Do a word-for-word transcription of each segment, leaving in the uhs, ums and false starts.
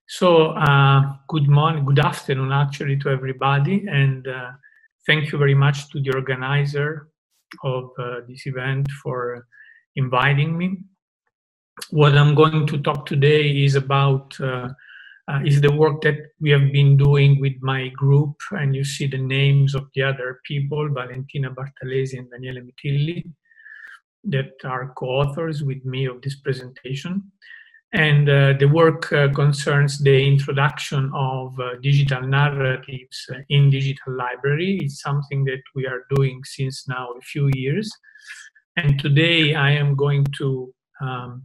So, uh, good morning, good afternoon, actually, to everybody, and uh, thank you very much to the organizer of uh, this event for inviting me. What I'm going to talk today is about uh, uh, is the work that we have been doing with my group, and you see the names of the other people, Valentina Bartalesi and Daniele Mitilli, that are co-authors with me of this presentation. And uh, the work uh, concerns the introduction of uh, digital narratives uh, in digital library. It's something that we are doing since now a few years. And today I am going to um,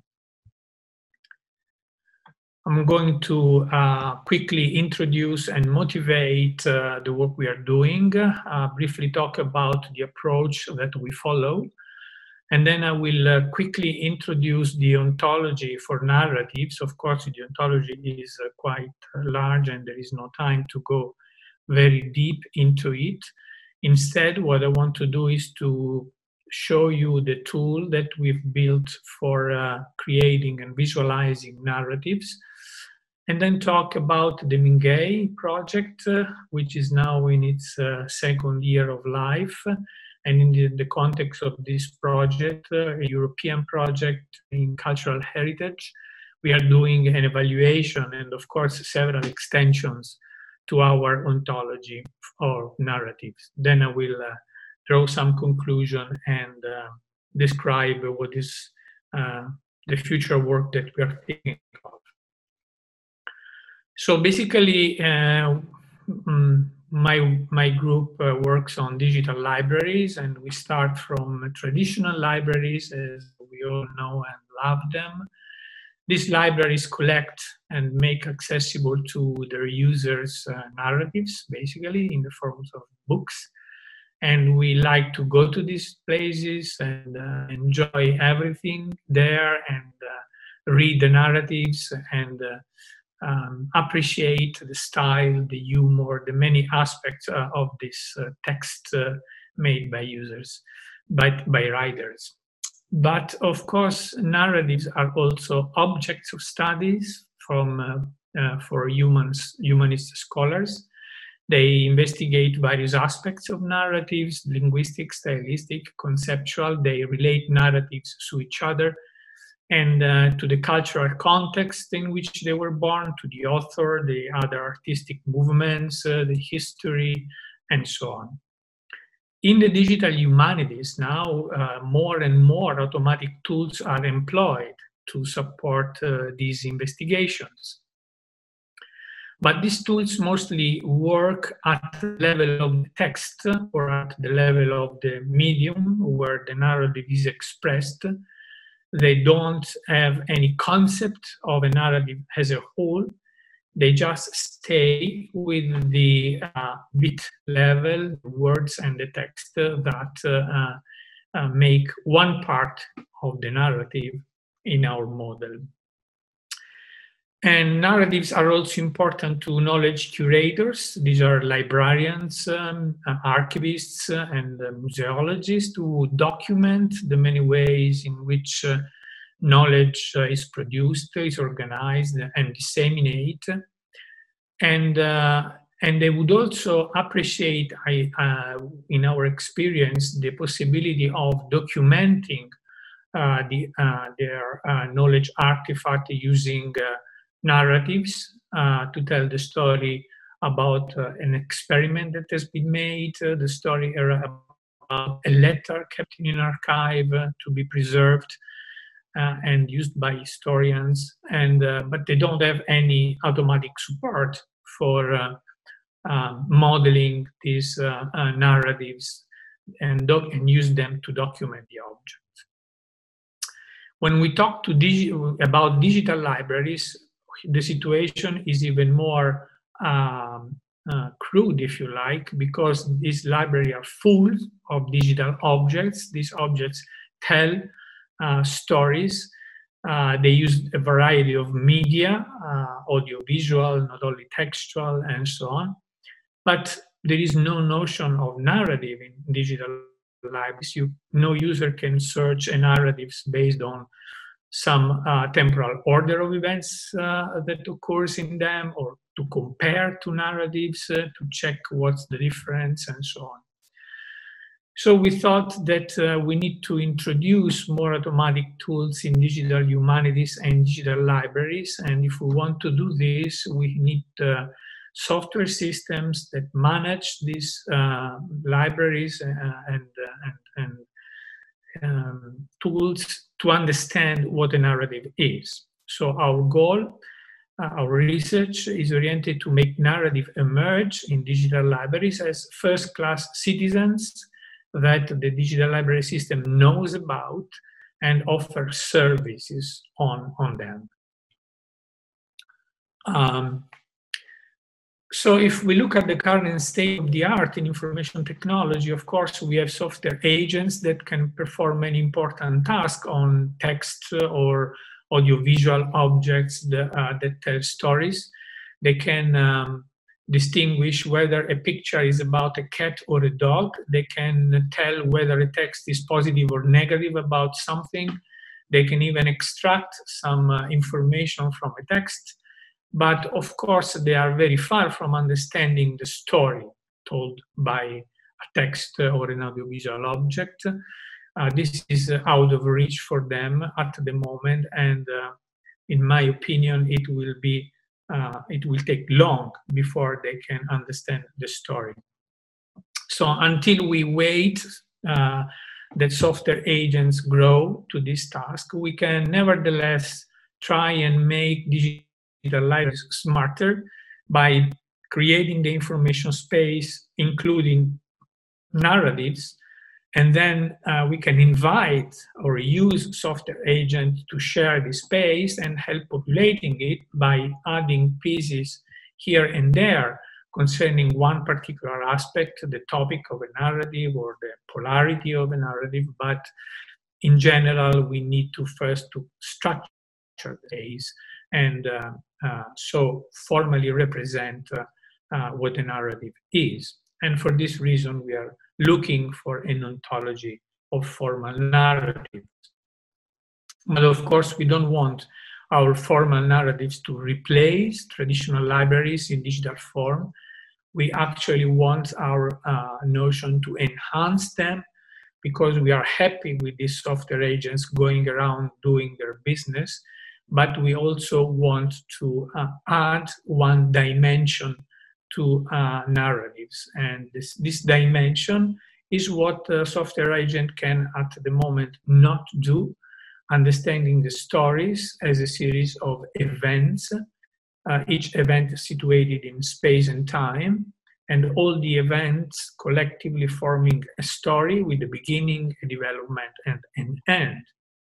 I'm going to uh, quickly introduce and motivate uh, the work we are doing, uh, briefly talk about the approach that we follow, and then I will uh, quickly introduce the ontology for narratives. Of course, the ontology is uh, quite uh, large and there is no time to go very deep into it. Instead, what I want to do is to show you the tool that we've built for uh, creating and visualizing narratives, and then talk about the Mingei project, uh, which is now in its uh, second year of life. And in the, the context of this project, uh, a European project in cultural heritage, we are doing an evaluation and, of course, several extensions to our ontology or narratives. Then I will uh, draw some conclusion and uh, describe what is uh, the future work that we are thinking of. So basically, uh, um, my, my group uh, works on digital libraries, and we start from traditional libraries, as we all know and love them. These libraries collect and make accessible to their users uh, narratives, basically, in the forms of books. And we like to go to these places and uh, enjoy everything there and uh, read the narratives and uh, Um, appreciate the style, the humor, the many aspects uh, of this uh, text uh, made by users, but by writers. But of course, narratives are also objects of studies from uh, uh, for humans, humanist scholars. They investigate various aspects of narratives: linguistic, stylistic, conceptual. They relate narratives to each other and uh, to the cultural context in which they were born, to the author, the other artistic movements, uh, the history, and so on. In the digital humanities now, uh, more and more automatic tools are employed to support uh, these investigations. But these tools mostly work at the level of the text or at the level of the medium where the narrative is expressed. They don't have any concept of a narrative as a whole. They just stay with the uh, bit level, the words and the text that uh, uh, make one part of the narrative in our model. And narratives are also important to knowledge curators. These are librarians, um, archivists, uh, and uh, museologists who document the many ways in which uh, knowledge uh, is produced, is organized, and disseminated. And, uh, and they would also appreciate, uh, in our experience, the possibility of documenting uh, the, uh, their uh, knowledge artifact using uh, narratives uh, to tell the story about uh, an experiment that has been made, uh, the story about a letter kept in an archive uh, to be preserved uh, and used by historians, and uh, but they don't have any automatic support for uh, uh, modeling these uh, uh, narratives and, doc and use them to document the object. When we talk to digi about digital libraries, the situation is even more um, uh, crude, if you like, because these libraries are full of digital objects. These objects tell uh, stories. Uh, they use a variety of media, uh, audiovisual, not only textual, and so on. But there is no notion of narrative in digital libraries. You, no user can search a narratives based on some uh, temporal order of events uh, that occurs in them, or to compare two narratives, uh, to check what's the difference, and so on. So we thought that uh, we need to introduce more automatic tools in digital humanities and digital libraries. And if we want to do this, we need uh, software systems that manage these uh, libraries and, and, and, and um, tools to understand what a narrative is. So our goal, uh, our research is oriented to make narrative emerge in digital libraries as first-class citizens that the digital library system knows about and offer services on, on them. Um, so if we look at the current state of the art in information technology, of course, we have software agents that can perform many important tasks on text or audiovisual objects that, uh, that tell stories. They can um, distinguish whether a picture is about a cat or a dog. They can tell whether a text is positive or negative about something. They can even extract some uh, information from a text. But of course, they are very far from understanding the story told by a text or an audiovisual object. Uh, this is out of reach for them at the moment, and uh, in my opinion, it will be Uh, it will take long before they can understand the story. So until we wait uh, that software agents grow to this task, we can nevertheless try and make digital libraries smarter by creating the information space, including narratives, and then uh, we can invite or use software agents to share the space and help populating it by adding pieces here and there concerning one particular aspect, the topic of a narrative or the polarity of a narrative. But in general, we need to first to structure the space and uh, uh, so formally represent uh, uh, what a narrative is. And for this reason, we are looking for an ontology of formal narratives. But of course, we don't want our formal narratives to replace traditional libraries in digital form. We actually want our uh, notion to enhance them, because we are happy with these software agents going around doing their business, but we also want to uh, add one dimension to uh, narratives. And this, this dimension is what a software agent can at the moment not do, understanding the stories as a series of events, uh, each event situated in space and time, and all the events collectively forming a story with a beginning, a development, and an end.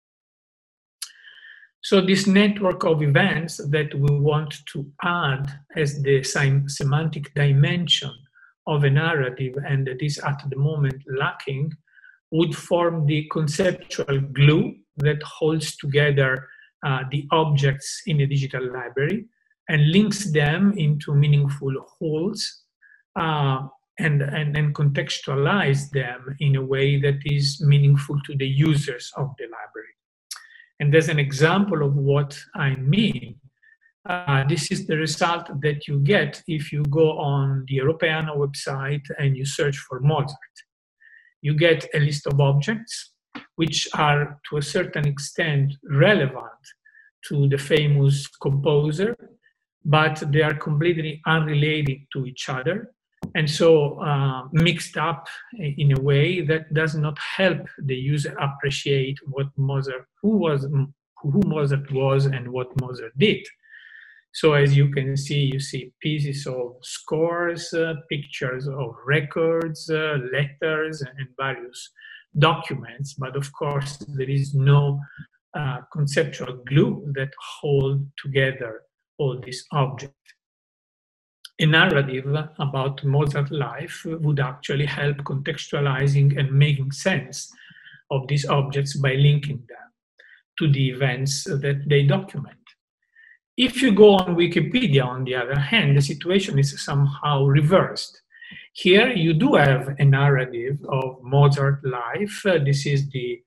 So this network of events that we want to add as the semantic dimension of a narrative, and that is at the moment lacking, would form the conceptual glue that holds together uh, the objects in a digital library and links them into meaningful wholes uh, and, and, and contextualize them in a way that is meaningful to the users of the library. And as an example of what I mean, uh, this is the result that you get if you go on the Europeana website and you search for Mozart. You get a list of objects which are to a certain extent relevant to the famous composer, but they are completely unrelated to each other, and so uh, mixed up in a way that does not help the user appreciate what Mozart, who was, who Mozart was, and what Mozart did. So as you can see, you see pieces of scores, uh, pictures of records, uh, letters, and various documents. But of course, there is no uh, conceptual glue that hold together all these objects. A narrative about Mozart's life would actually help contextualizing and making sense of these objects by linking them to the events that they document. If you go on Wikipedia, on the other hand, the situation is somehow reversed. Here you do have a narrative of Mozart's life. Uh, this is the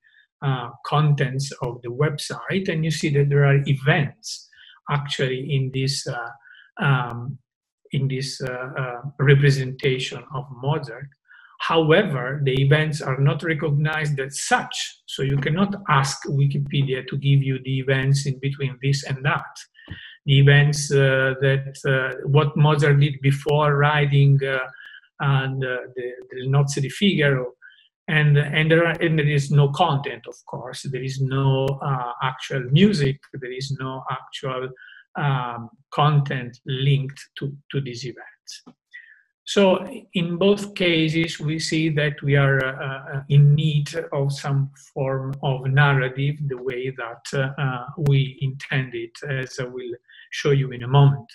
uh, contents of the website, and you see that there are events actually in this uh, um, in this uh, uh, representation of Mozart. However, the events are not recognized as such, so you cannot ask Wikipedia to give you the events in between this and that. The events uh, that uh, what Mozart did before writing uh, and uh, the, the Nozze di Figaro, and and there, are, and there is no content, of course. There is no uh, actual music. There is no actual um, content linked to, to these events. So in both cases, we see that we are uh, in need of some form of narrative, the way that uh, we intend it, as I will show you in a moment.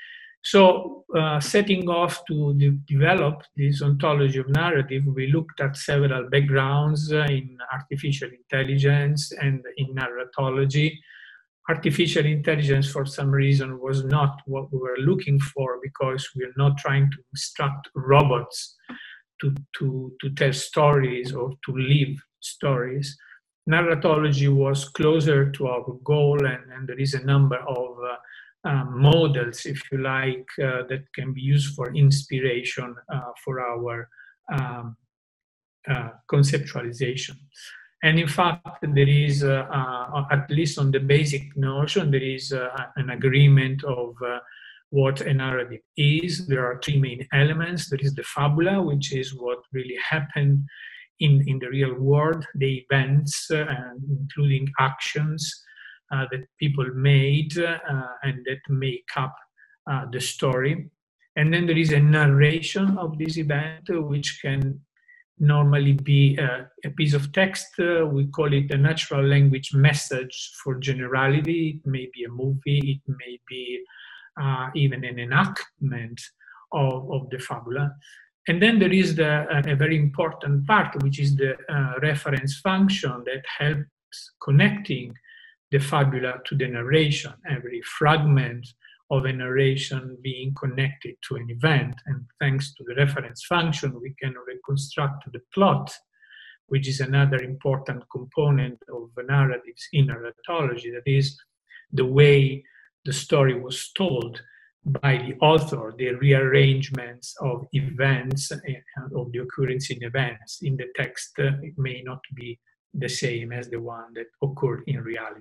So uh, setting off to de develop this ontology of narrative, we looked at several backgrounds uh, in artificial intelligence and in narratology. Artificial intelligence, for some reason, was not what we were looking for, because we're not trying to instruct robots to, to, to tell stories or to live stories. Narratology was closer to our goal, and, and there is a number of uh, um, models, if you like, uh, that can be used for inspiration uh, for our um, uh, conceptualization. And in fact, there is, uh, uh, at least on the basic notion, there is uh, an agreement of uh, what a narrative is. There are three main elements. There is the fabula, which is what really happened in, in the real world, the events, uh, including actions uh, that people made uh, and that make up uh, the story. And then there is a narration of this event, uh, which can normally be uh, a piece of text. Uh, we call it a natural language message for generality. It may be a movie, it may be uh, even an enactment of, of the fabula. And then there is the, uh, a very important part, which is the uh, reference function that helps connecting the fabula to the narration, every fragment of a narration being connected to an event. And thanks to the reference function, we can reconstruct the plot, which is another important component of narratives in narratology. That is the way the story was told by the author, the rearrangements of events, of the occurrence in events in the text. It may not be the same as the one that occurred in reality.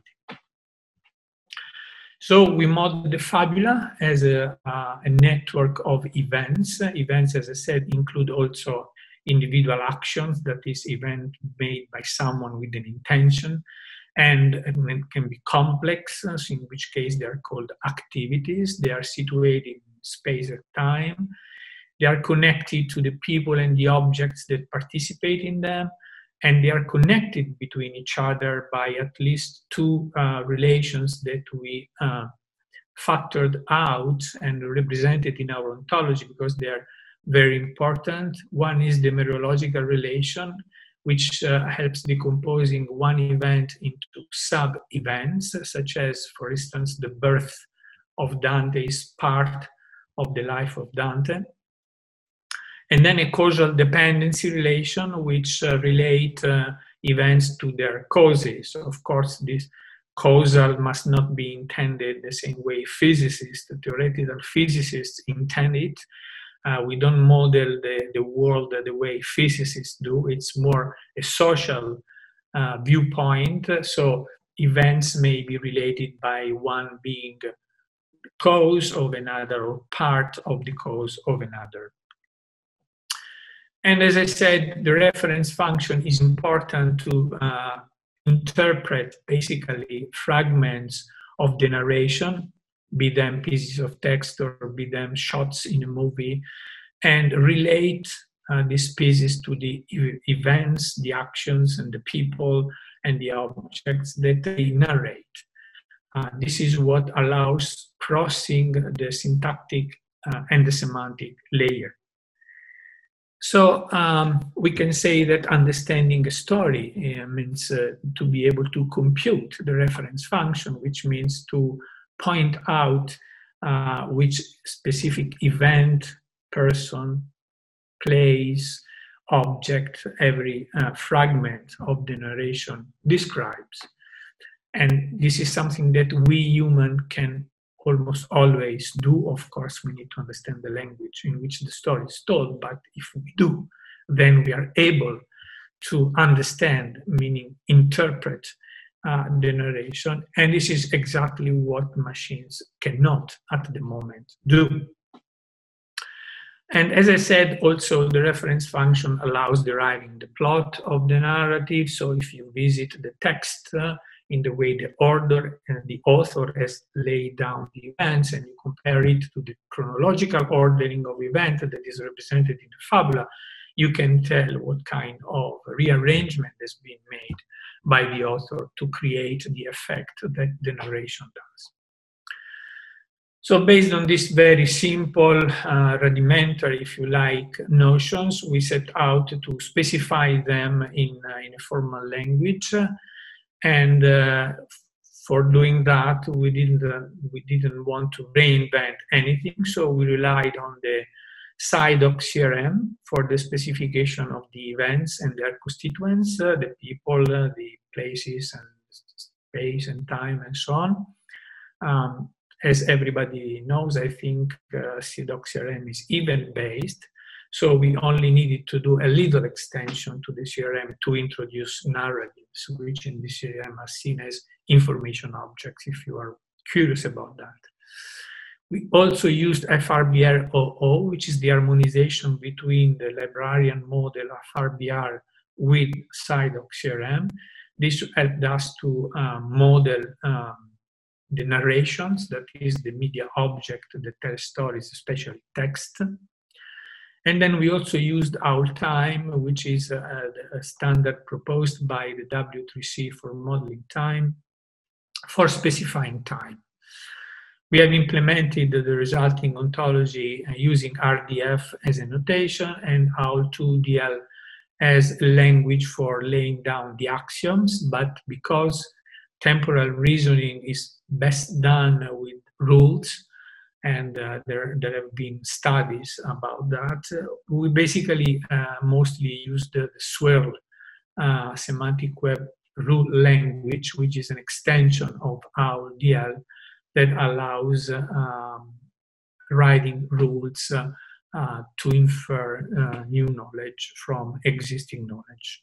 So we model the fabula as a, uh, a network of events. Events, as I said, include also individual actions, that is, event made by someone with an intention, and, and it can be complex, in which case they are called activities. They are situated in space and time. They are connected to the people and the objects that participate in them, and they are connected between each other by at least two uh, relations that we uh, factored out and represented in our ontology because they are very important. One is the mereological relation, which uh, helps decomposing one event into sub-events, such as, for instance, the birth of Dante is part of the life of Dante. And then a causal dependency relation, which uh, relate uh, events to their causes. Of course, this causal must not be intended the same way physicists, theoretical physicists intend it. Uh, we don't model the, the world the way physicists do. It's more a social uh, viewpoint. So events may be related by one being the cause of another or part of the cause of another. And as I said, the reference function is important to uh, interpret basically fragments of the narration, be them pieces of text or be them shots in a movie, and relate uh, these pieces to the events, the actions, and the people and the objects that they narrate. Uh, this is what allows crossing the syntactic uh, and the semantic layer. So um, we can say that understanding a story uh, means uh, to be able to compute the reference function, which means to point out uh, which specific event, person, place, object every uh, fragment of the narration describes. And this is something that we human can almost always do. Of course, we need to understand the language in which the story is told, but if we do, then we are able to understand, meaning interpret uh, the narration. And this is exactly what machines cannot at the moment do. And as I said, also the reference function allows deriving the plot of the narrative. So if you visit the text uh, in the way the order and the author has laid down the events, and you compare it to the chronological ordering of events that is represented in the fabula, you can tell what kind of rearrangement has been made by the author to create the effect that the narration does. So based on this very simple, uh, rudimentary, if you like, notions, we set out to specify them in, uh, in a formal language. And uh, for doing that, we didn't, uh, we didn't want to reinvent anything. So we relied on the SciDoc C R M for the specification of the events and their constituents, uh, the people, uh, the places and space and time and so on. Um, As everybody knows, I think uh, SciDoc C R M is event-based, so we only needed to do a little extension to the C R M to introduce narratives, which in the C R M are seen as information objects, if you are curious about that. We also used F R B R zero zero, which is the harmonization between the librarian model F R B R with SciDoc C R M. This helped us to uh, model um, the narrations, that is the media object that tells stories, especially text. And then we also used our time, which is a, a standard proposed by the W three C for modeling time, for specifying time. We have implemented the resulting ontology using R D F as a notation and O W L two D L as a language for laying down the axioms, but because temporal reasoning is best done with rules, and uh, there, there have been studies about that. Uh, we basically uh, mostly use the swirl uh, semantic web rule language, which is an extension of our D L that allows uh, um, writing rules uh, uh, to infer uh, new knowledge from existing knowledge.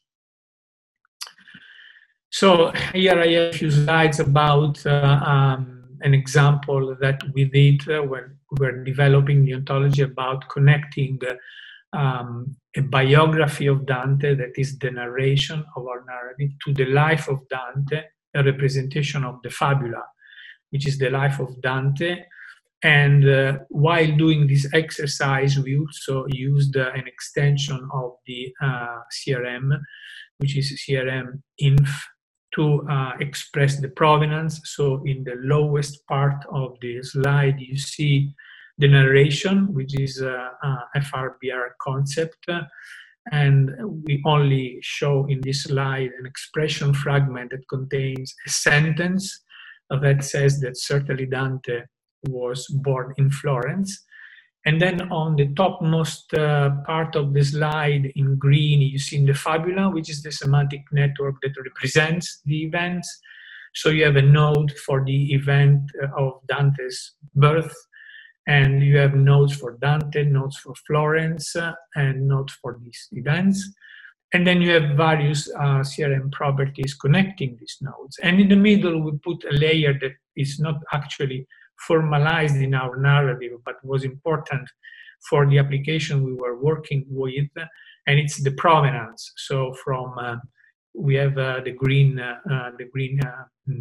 So here I have a few slides about uh, um, an example that we did uh, when we were developing the ontology about connecting uh, um, a biography of Dante, that is the narration of our narrative, to the life of Dante, a representation of the fabula, which is the life of Dante. And uh, while doing this exercise, we also used uh, an extension of the uh, C R M, which is C R M inf, to uh, express the provenance. So in the lowest part of the slide, you see the narration, which is a, a F R B R concept. And we only show in this slide an expression fragment that contains a sentence that says that certainly Dante was born in Florence. And then on the topmost uh, part of the slide in green, you see the fabula, which is the semantic network that represents the events. So you have a node for the event of Dante's birth, and you have nodes for Dante, nodes for Florence, uh, and nodes for these events. And then you have various uh, C R M properties connecting these nodes. And in the middle, we put a layer that is not actually formalized in our narrative, but was important for the application we were working with, and it's the provenance. So from uh, we have uh, the green, uh, uh, the green uh,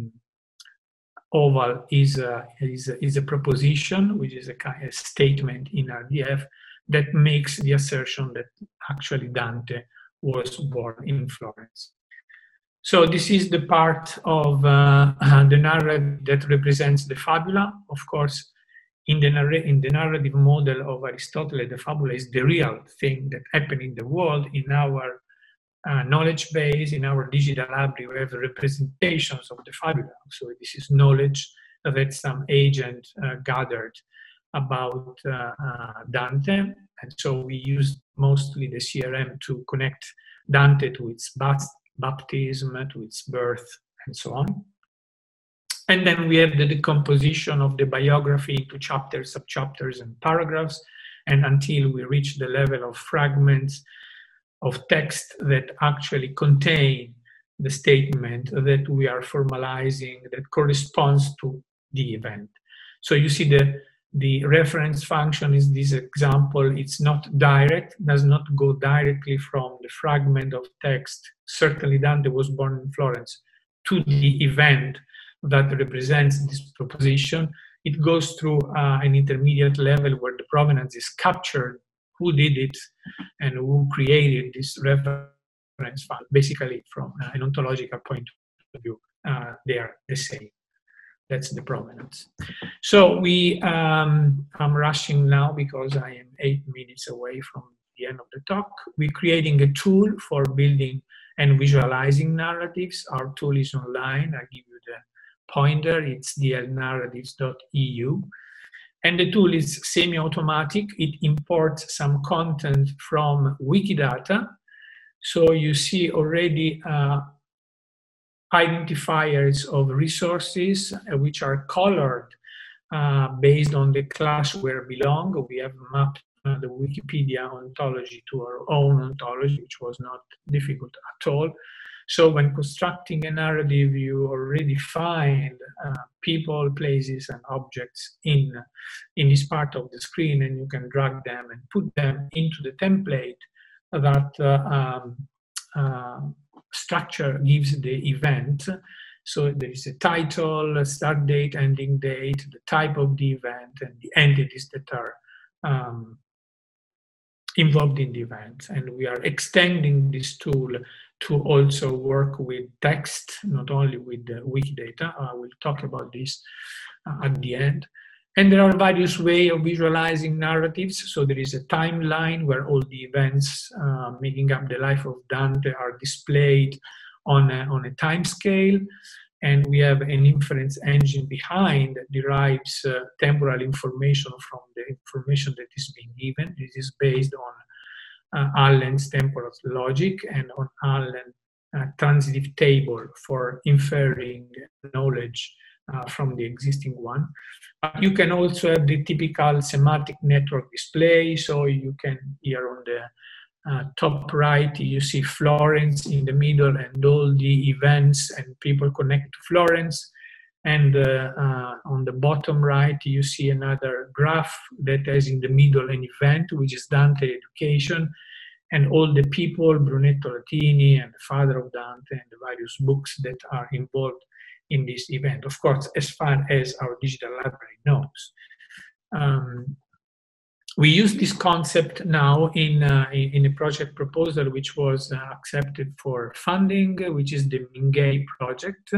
oval is uh, is is a proposition, which is a kind of statement in R D F that makes the assertion that actually Dante was born in Florence. So this is the part of uh, the narrative that represents the fabula. Of course, in the, narr in the narrative model of Aristotle, the fabula is the real thing that happened in the world. In our uh, knowledge base, in our digital library, we have representations of the fabula. So this is knowledge that some agent uh, gathered about uh, uh, Dante. And so we used mostly the C R M to connect Dante to its baptism, to its birth, and so on. And then we have the decomposition of the biography into chapters, subchapters, and paragraphs, and until we reach the level of fragments of text that actually contain the statement that we are formalizing that corresponds to the event. So you see the, the reference function is this example. It's not direct, does not go directly from the fragment of text, certainly Dante was born in Florence, to the event that represents this proposition. It goes through uh, an intermediate level where the provenance is captured, who did it, and who created this reference file. Basically, from an ontological point of view, uh, they are the same. That's the provenance. So we, um, I'm rushing now because I am eight minutes away from the end of the talk. We're creating a tool for building and visualizing narratives. Our tool is online. I'll give you the pointer. It's d l narratives dot e u. And the tool is semi-automatic. It imports some content from Wikidata. So you see already uh, identifiers of resources uh, which are colored uh, based on the class where belong. We have mapped uh, the Wikipedia ontology to our own ontology, which was not difficult at all. So when constructing a narrative, you already find uh, people, places, and objects in, in this part of the screen, and you can drag them and put them into the template that uh, um, uh, structure gives the event. So there is a title, a start date, ending date, the type of the event, and the entities that are um, involved in the event. And we are extending this tool to also work with text, not only with the Wikidata. I will talk about this uh, at the end. And there are various ways of visualizing narratives. So there is a timeline where all the events uh, making up the life of Dante are displayed on a, on a time scale. And we have an inference engine behind that derives uh, temporal information from the information that is being given. This is based on Uh, Allen's temporal logic and on Allen uh, transitive table for inferring knowledge uh, from the existing one. But you can also have the typical semantic network display. So you can, here on the uh, top right, you see Florence in the middle and all the events and people connect to Florence. And uh, uh, on the bottom right, you see another graph that has in the middle an event, which is Dante Education, and all the people, Brunetto Latini and the father of Dante, and the various books that are involved in this event. Of course, as far as our digital library knows. Um, we use this concept now in, uh, in a project proposal which was uh, accepted for funding, which is the Mingei project.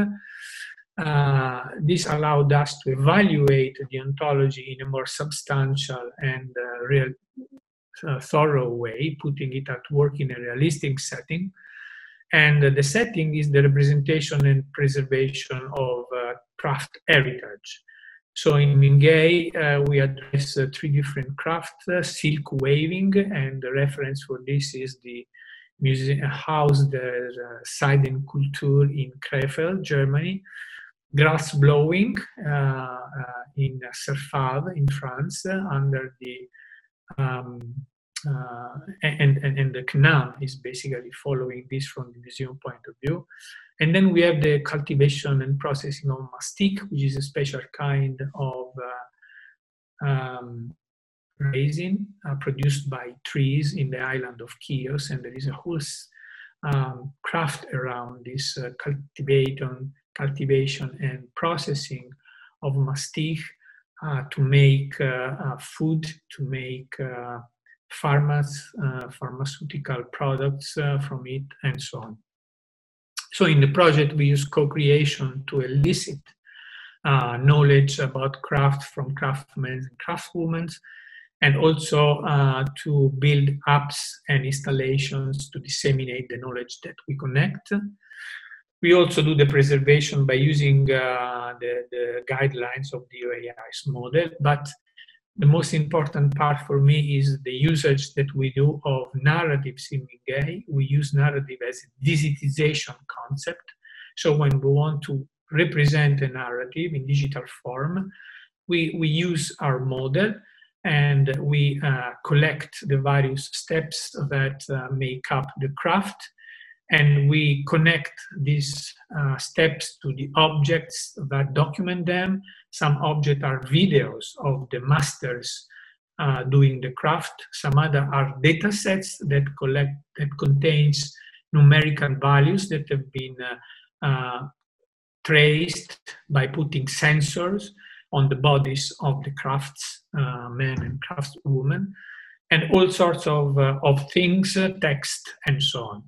Uh, this allowed us to evaluate the ontology in a more substantial and uh, real, uh, thorough way, putting it at work in a realistic setting. And uh, the setting is the representation and preservation of uh, craft heritage. So in Mingei, uh, we address uh, three different crafts, uh, silk weaving, and the reference for this is the museum house, the uh, Seidenkultur in Krefeld, Germany. Grass blowing uh, uh, in Serfave in France uh, under the um, uh, and, and and the C N A M is basically following this from the museum point of view. And then we have the cultivation and processing of mastic, which is a special kind of uh, um, resin uh, produced by trees in the island of Chios, and there is a whole um, craft around this uh, cultivation. cultivation and processing of mastic uh, to make uh, uh, food, to make uh, pharmas, uh, pharmaceutical products uh, from it, and so on. So in the project, we use co-creation to elicit uh, knowledge about craft from craftsmen and craftswomen, and also uh, to build apps and installations to disseminate the knowledge that we connect. We also do the preservation by using uh, the, the guidelines of the O A I S model, but the most important part for me is the usage that we do of narratives in Mingei. We use narrative as a digitization concept. So when we want to represent a narrative in digital form, we, we use our model and we uh, collect the various steps that uh, make up the craft, and we connect these uh, steps to the objects that document them. Some objects are videos of the masters uh, doing the craft. Some other are data sets that collect, that contains numerical values that have been uh, uh, traced by putting sensors on the bodies of the craftsmen uh, and craftswomen, and all sorts of, uh, of things, uh, text, and so on.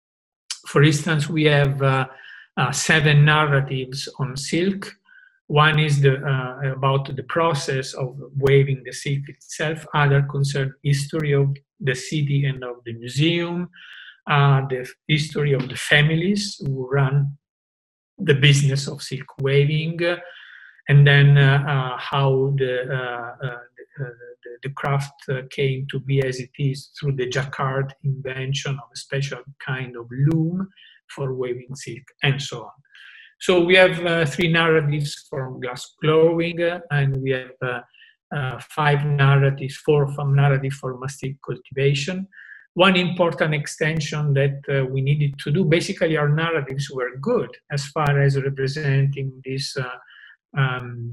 For instance, we have uh, uh, seven narratives on silk. One is the, uh, about the process of weaving the silk itself. Other concern history of the city and of the museum, uh, the history of the families who run the business of silk weaving, uh, and then uh, uh, how the, uh, uh, the, uh, the, the craft uh, came to be as it is through the jacquard invention of a special kind of loom for weaving silk, and so on. So we have uh, three narratives from glass blowing, uh, and we have uh, uh, five narratives, four from narrative for mastic cultivation. One important extension that uh, we needed to do, basically our narratives were good as far as representing this uh, um,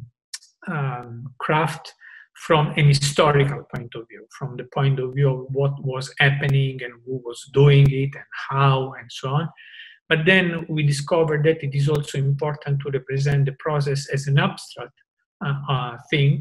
um, craft from an historical point of view, from the point of view of what was happening and who was doing it and how and so on. But then we discovered that it is also important to represent the process as an abstract uh, uh, thing,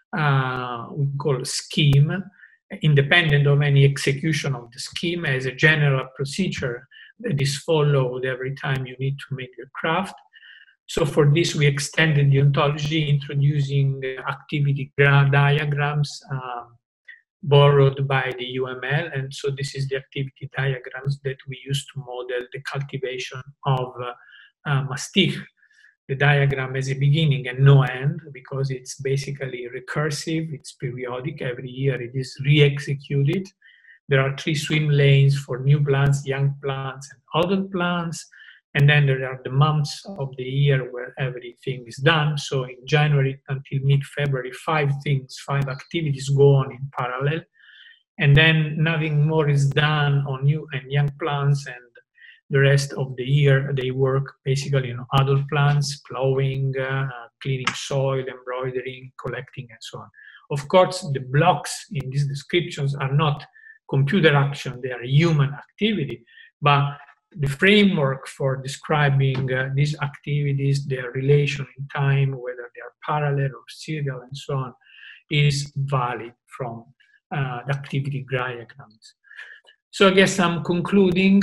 uh, we call scheme, independent of any execution of the scheme, as a general procedure that is followed every time you need to make a craft. So for this, we extended the ontology, introducing activity diagrams um, borrowed by the U M L. And so this is the activity diagrams that we use to model the cultivation of uh, uh, mastic. The diagram has a beginning and no end because it's basically recursive, it's periodic, every year it is re-executed. There are three swim lanes for new plants, young plants, and adult plants. And then there are the months of the year where everything is done. So in January until mid-February, five things, five activities go on in parallel. And then nothing more is done on new and young plants, and the rest of the year they work basically on adult plants, plowing, uh, cleaning soil, embroidering, collecting, and so on. Of course, the blocks in these descriptions are not computer action, they are human activity, but the framework for describing uh, these activities, their relation in time, whether they are parallel or serial and so on, is valid from uh, the activity diagrams. So I guess I'm concluding.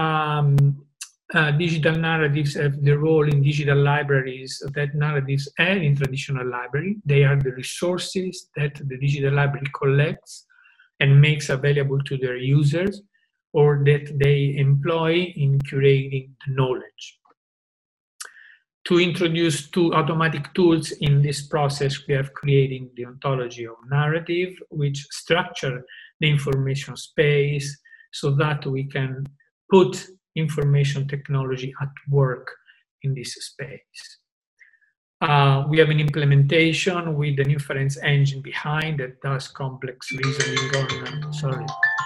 Um, uh, digital narratives have the role in digital libraries that narratives have in traditional library. They are the resources that the digital library collects and makes available to their users, or that they employ in curating the knowledge. To introduce two automatic tools in this process, we have creating the ontology of narrative, which structure the information space so that we can put information technology at work in this space. Uh, we have an implementation with an inference engine behind that does complex reasoning on, uh, sorry,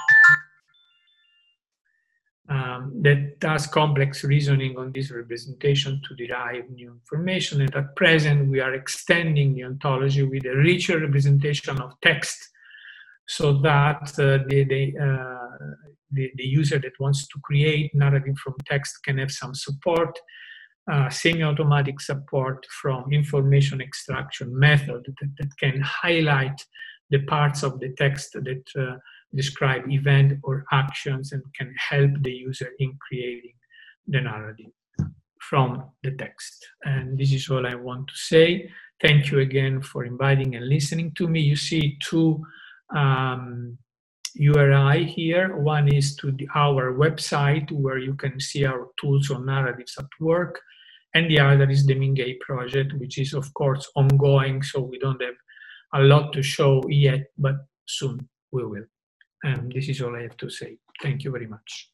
Um, that does complex reasoning on this representation to derive new information. And at present, we are extending the ontology with a richer representation of text so that uh, the, the, uh, the, the user that wants to create narrative from text can have some support, uh, semi-automatic support from information extraction method that, that can highlight the parts of the text that uh, describe event or actions and can help the user in creating the narrative from the text. And this is all I want to say. Thank you again for inviting and listening to me. You see two um, U R I here. One is to the, our website where you can see our tools on narratives at work. And the other is the Mingei project, which is of course ongoing, so we don't have a lot to show yet, but soon we will. And this is all I have to say. Thank you very much.